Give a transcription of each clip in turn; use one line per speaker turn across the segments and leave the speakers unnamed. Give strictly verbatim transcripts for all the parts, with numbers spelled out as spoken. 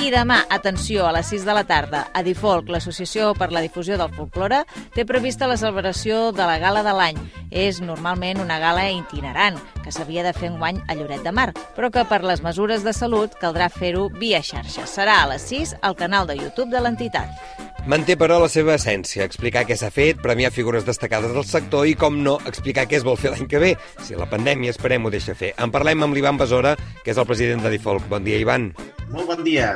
I demà, atenció, a les sis de la tarda, Adifolk, l'Associació per la Difusió del Folklore, té prevista la celebració de la Gala de l'Any. És normalment una gala itinerant, que s'havia de fer enguany a Lloret de Mar, però que per les mesures de salut caldrà fer-ho via xarxes. Serà a les sis al canal de YouTube de l'entitat.
Manté, però, la seva essència, explicar què s'ha fet, premiar figures destacades del sector i, com no, explicar què es vol fer l'any que ve. Si la pandèmia, esperem, ho deixa fer. En parlem amb l'Ivan Besora, que és el president d'Adifolk. Bon dia, Ivan.
Molt bon dia.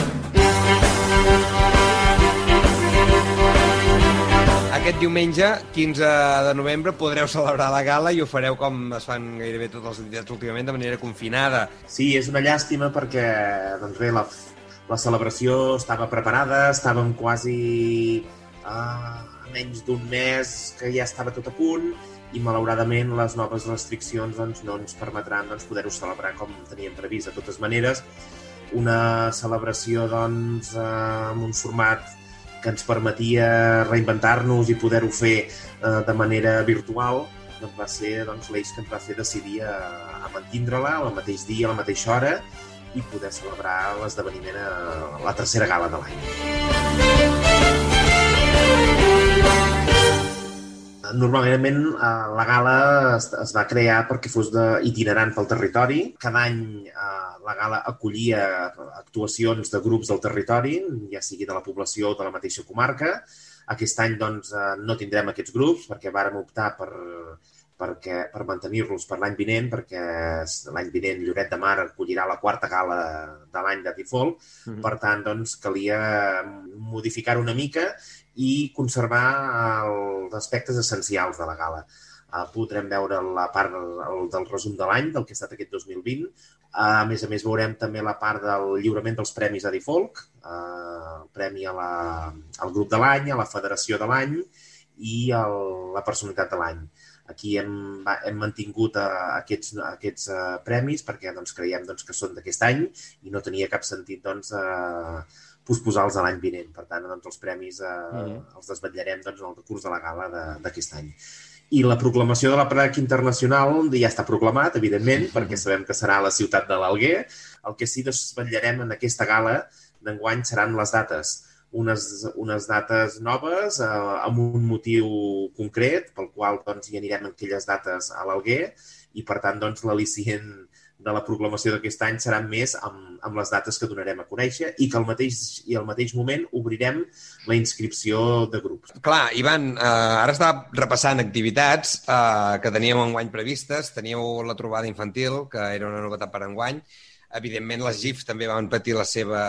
Aquest diumenge, quinze de novembre, podreu celebrar la gala i ho fareu com es fan gairebé totes les entitats últimament, de manera confinada.
Sí, és una llàstima perquè, doncs bé, la, la celebració estava preparada, estàvem quasi a menys d'un mes que ja estava tot a punt i, malauradament, les noves restriccions doncs, no ens permetran doncs, poder-ho celebrar com teníem previst. De totes maneres, una celebració doncs, amb un format que ens permetia reinventar-nos i poder-ho fer eh, de manera virtual, doncs va ser doncs, l'eix que ens va fer decidir a, a mantindre-la al mateix dia, a la mateixa hora, i poder celebrar l'esdeveniment a la tercera gala de l'any. Normalment la gala es, es va crear perquè fos de, itinerant pel territori. Cada any eh, la gala acollia actuacions de grups del territori, ja sigui de la població o de la mateixa comarca. Aquest any doncs, eh, no tindrem aquests grups perquè vàrem optar per, perquè, per mantenir-los per l'any vinent, perquè l'any vinent Lloret de Mar acollirà la quarta gala de l'any d'Adifolk. Mm-hmm. Per tant, doncs, calia modificar una mica i conservar els aspectes essencials de la gala. Uh, podrem veure la part el, del resum de l'any, del que ha estat aquest dos mil vint. Uh, a més a més, veurem també la part del lliurament dels premis Adifolk, uh, el premi a la, al grup de l'any, a la federació de l'any i a la personalitat de l'any. Aquí hem, hem mantingut uh, aquests, aquests uh, premis perquè doncs, creiem doncs, que són d'aquest any i no tenia cap sentit doncs, uh, posposar-los a l'any vinent. Per tant, doncs, els premis eh, mm. els desvetllarem doncs, en el decurs de la gala d'aquest any. I la proclamació de la Plec Internacional ja està proclamat, evidentment, mm. perquè sabem que serà a la ciutat de l'Alguer. El que sí desvetllarem en aquesta gala d'enguany seran les dates. Unes, unes dates noves eh, amb un motiu concret, pel qual doncs, hi anirem en aquelles dates a l'Alguer, i per tant doncs, l'al·licient de la proclamació d'aquest any serà més amb, amb les dates que donarem a conèixer i que al mateix, i al mateix moment obrirem la inscripció de grups.
Clar, Ivan, eh, ara està repassant activitats eh, que teníem enguany previstes. Teníeu la trobada infantil, que era una novetat per enguany. Evidentment, les GIFs també van patir la seva...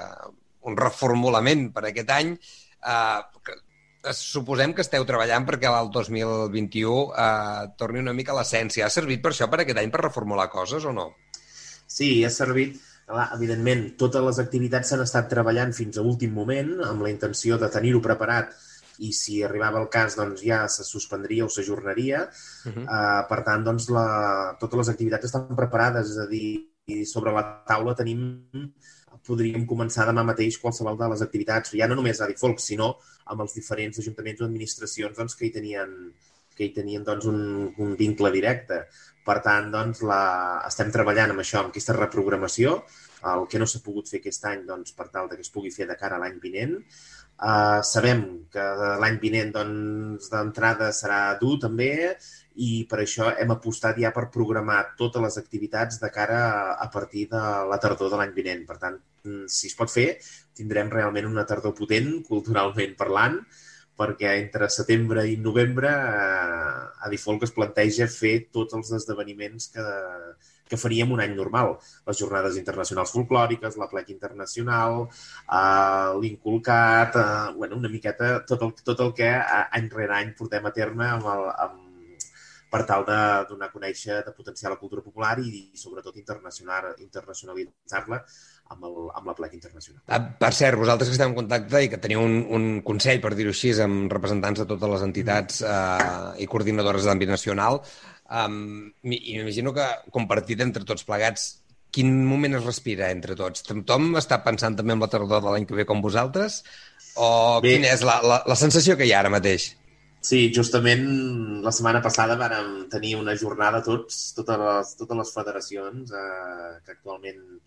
un reformulament per aquest any. Eh, suposem que esteu treballant perquè el dos mil vint-i-u eh, torni una mica a l'essència. Ha servit per això, per aquest any, per reformular coses o no?
Sí, ha servit. Evidentment, totes les activitats s'han estat treballant fins a últim moment amb la intenció de tenir-ho preparat i si arribava el cas doncs, ja se suspendria o s'ajornaria. Uh-huh. Uh, per tant, doncs, la... totes les activitats estan preparades, és a dir, sobre la taula tenim... podríem començar demà mateix qualsevol de les activitats, ja no només a Adifolk, sinó amb els diferents ajuntaments o administracions doncs, que hi tenien, que hi tenien doncs, un, un vincle directe. Per tant, doncs, la... estem treballant amb això, amb aquesta reprogramació, el que no s'ha pogut fer aquest any doncs, per tal que es pugui fer de cara a l'any vinent. Uh, sabem que l'any vinent doncs, d'entrada serà dur també i per això hem apostat ja per programar totes les activitats de cara a, a partir de la tardor de l'any vinent. Per tant, si es pot fer, tindrem realment una tardor potent, culturalment parlant, perquè entre setembre i novembre eh, Adifolk es planteja fer tots els esdeveniments que, que faríem un any normal. Les jornades internacionals folclòriques, la Plec Internacional, eh, l'Inculcat, eh, bueno, una miqueta tot el, tot el que any rere any portem a terme amb el, amb per tal de donar a conèixer, de potenciar la cultura popular i, i sobretot, internacional, internacionalitzar-la amb, el, amb la Plec Internacional.
Per cert, vosaltres que esteu en contacte i que teniu un, un consell, per dir-ho així, amb representants de totes les entitats eh, i coordinadores d'àmbit nacional, um, i m'imagino que compartit entre tots plegats, quin moment es respira entre tots? Tothom està pensant també en la tardor de l'any que ve com vosaltres? O Bé. Quina és la, la, la sensació que hi ha ara mateix?
Sí, justament la setmana passada vam tenir una jornada tots, totes les, totes les federacions eh, que actualment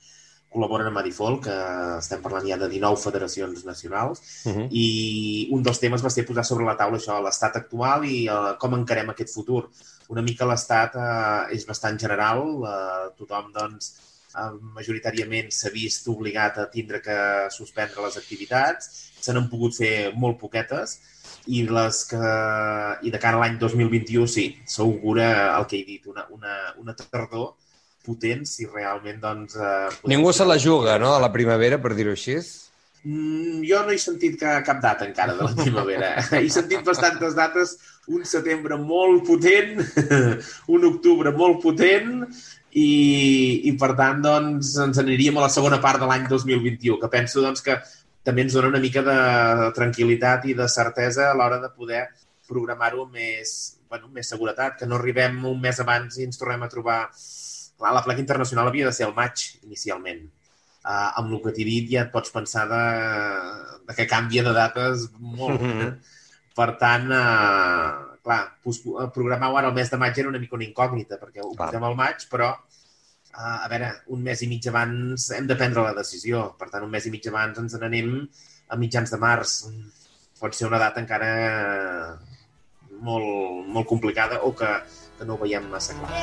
col·laboren amb Adifol, que estem parlant ja de dinou federacions nacionals,
uh-huh.
i un dels temes va ser posar sobre la taula això, l'estat actual i uh, com encarem aquest futur. Una mica l'estat uh, és bastant general, uh, tothom, doncs, uh, majoritàriament s'ha vist obligat a tindre que suspendre les activitats, se n'han pogut fer molt poquetes, i les que i de cara a l'any dos mil vint-i-u, sí, s'augura el que he dit, una, una, una tardor potent, si realment, doncs... Eh,
Ningú se la juga, no?, a la primavera, per dir-ho així?
Mm, jo no he sentit que, cap data encara de la primavera. He sentit bastantes dates, un setembre molt potent, un octubre molt potent, i, i per tant, doncs, ens aniríem a la segona part de l'any dos mil vint-i-u, que penso, doncs, que també ens dona una mica de tranquil·litat i de certesa a l'hora de poder programar-ho amb més, bueno, més seguretat, que no arribem un mes abans i ens tornem a trobar... Clar, la placa internacional havia de ser al maig, inicialment. Uh, amb el que t'he dit ja et pots pensar de, de que canvia de dates molt. Mm-hmm. Per tant, uh, clar, programar-ho ara el mes de maig era una mica una incògnita, perquè ho portem al maig, però, uh, a veure, un mes i mig abans hem de prendre la decisió. Per tant, un mes i mig abans ens n'anem a mitjans de març. Pot ser una data encara molt, molt complicada o que, que no ho veiem massa clar.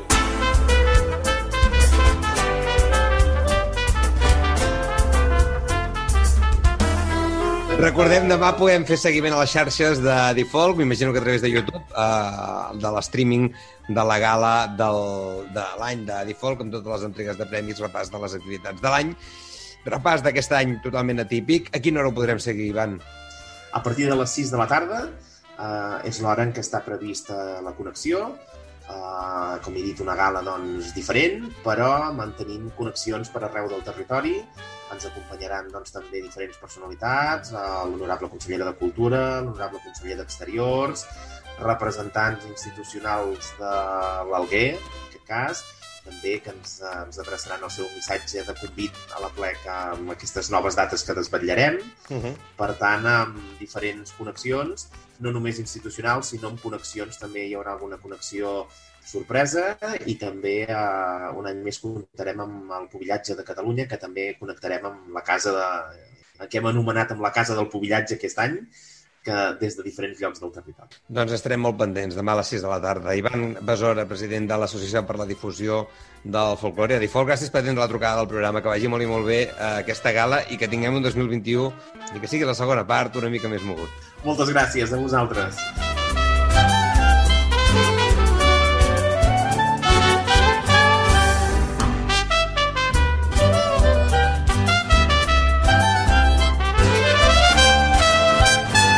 Recordem, demà podem fer seguiment a les xarxes de Difolc, m'imagino que a través de YouTube, eh, de l'streaming de la gala del, de l'any de Difolc, amb totes les entregues de premis, repàs de les activitats de l'any, repàs d'aquest any totalment atípic. A quina hora ho podrem seguir, Ivan?
A partir de les sis de la tarda eh, és l'hora en què està prevista la connexió. Uh, com he dit, una gala doncs, diferent, però mantenint connexions per arreu del territori. Ens acompanyaran doncs, també diferents personalitats, uh, l'honorable consellera de Cultura, l'honorable conseller d'Exteriors, representants institucionals de l'Alguer, en aquest cas, també que ens, uh, ens adreçaran el seu missatge de convit a la pleca amb aquestes noves dates que desvetllarem. Uh-huh. Per tant, amb diferents connexions, no només institucionals, sinó amb connexions, també hi haurà alguna connexió sorpresa i també eh, un any més connectarem amb el Pubillatge de Catalunya, que també connectarem amb la casa de... que hem anomenat amb la Casa del Pubillatge aquest any, que des de diferents llocs del territori.
Doncs estarem molt pendents, demà a les sis de la tarda. Ivan Besora, president de l'Associació per la Difusió del Folklore. Difolc, gràcies per atendre la trucada del programa, que vagi molt i molt bé eh, aquesta gala i que tinguem un dos mil vint-i-u i que sigui la segona part una mica més mogut.
Moltes gràcies a vosaltres.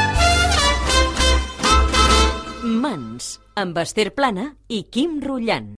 Mans, amb Esther Plana i Quim Rullant.